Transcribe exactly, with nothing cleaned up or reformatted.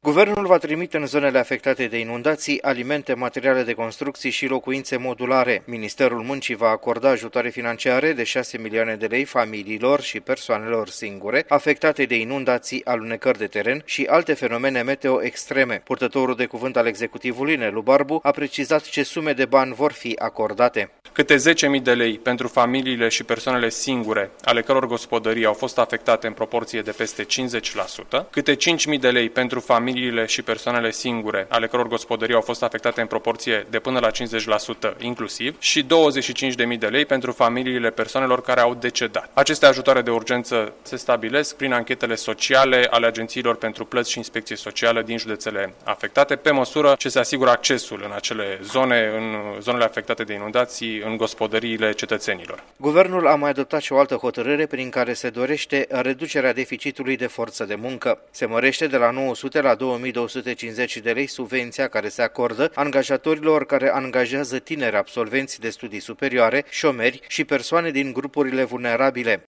Guvernul va trimite în zonele afectate de inundații alimente, materiale de construcții și locuințe modulare. Ministerul Muncii va acorda ajutoare financiare de șase milioane de lei familiilor și persoanelor singure afectate de inundații, alunecări de teren și alte fenomene meteo extreme. Purtătorul de cuvânt al executivului, Nelu Barbu, a precizat ce sume de bani vor fi acordate. Câte zece mii de lei pentru familiile și persoanele singure, ale căror gospodării au fost afectate în proporție de peste cincizeci la sută, câte cinci mii de lei pentru familiile și persoanele singure, ale căror gospodării au fost afectate în proporție de până la cincizeci la sută inclusiv, și douăzeci și cinci de mii de lei pentru familiile persoanelor care au decedat. Aceste ajutoare de urgență se stabilesc prin anchetele sociale ale agențiilor pentru plăți și inspecție socială din județele afectate, pe măsură ce se asigură accesul în acele zone, în zonele afectate de inundații, în gospodăriile cetățenilor. Guvernul a mai adoptat și o altă hotărâre prin care se dorește reducerea deficitului de forță de muncă. Se mărește de la nouă sute la două mii două sute cincizeci de lei subvenția care se acordă angajatorilor care angajează tineri absolvenți de studii superioare, șomeri și persoane din grupurile vulnerabile.